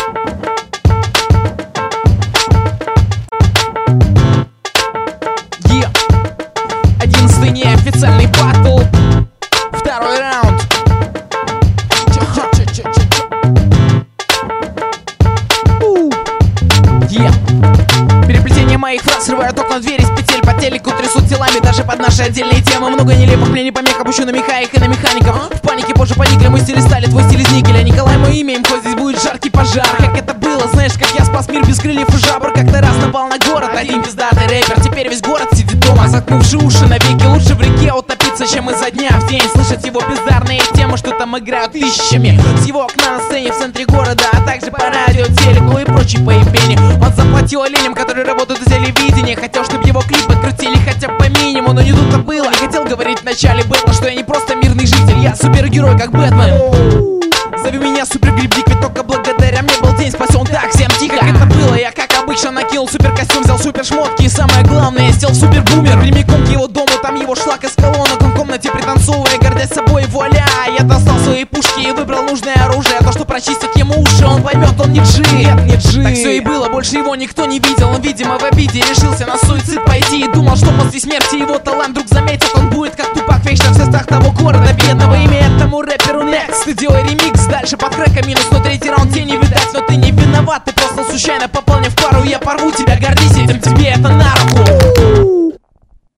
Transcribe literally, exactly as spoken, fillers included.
Yeah. Одиннадцатый неофициальный батл. Второй раунд. Yeah. Переплетение моих фраз срывают окна двери с петель. По телеку трясут телами даже под наши отдельные темы. Много нелепых, мне не помех, опущу на механик и на механиков. В панике позже поникли, мой стиль стали, твой стиль из никеля. Николай мое имя, им хоть здесь будет жаркий пожар. Как это было, знаешь, как я спас мир без крыльев и жабр. Как-то раз напал на город один пиздатый рэпер. Теперь весь город сидит дома, заткнувши уши навеки. Лучше в реке утопиться, чем изо дня в день слышать его бездарные темы, что там играют тысячами. С его окна на сцене в центре города, а также по радио, телеку и прочей поебени. Он заплатил оленям, которые работают в телевидении. Хотел, чтобы его клипы крутили хотя бы по минимуму, но не тут-то было. Не хотел говорить в начале бета, что я не просто мирный житель, я супергерой, как Бэтмен. Зови меня супергрибник, ведь только благодаря мне был день спасен. Так, всем тихо, как это было, я как обычно накинул супер костюм, взял супер шмотки и самое главное, я сел супер бумер. Прямиком к его дому, там его шлак из колонок, он в комнате пританцовывая, гордясь собой, вуаля. Я достал свои пушки и выбрал нужное оружие, то, что прочистит ему уши, он поймет, он не джи. Нет, не джи. Так все и было, больше его никто не видел, он, видимо, в обиде решился на суицид пойти. И думал, что после смерти его талант вдруг заметит, он будет как Тупак вечно в звездах того города бедного. Имя этому рэперу Next, ты делай ремикс, дальше под трека минус, но третий раунд тебе не видать. Но ты не виноват, ты просто случайно попал мне в пару, я порву тебя, гордись этим, тебе это надо.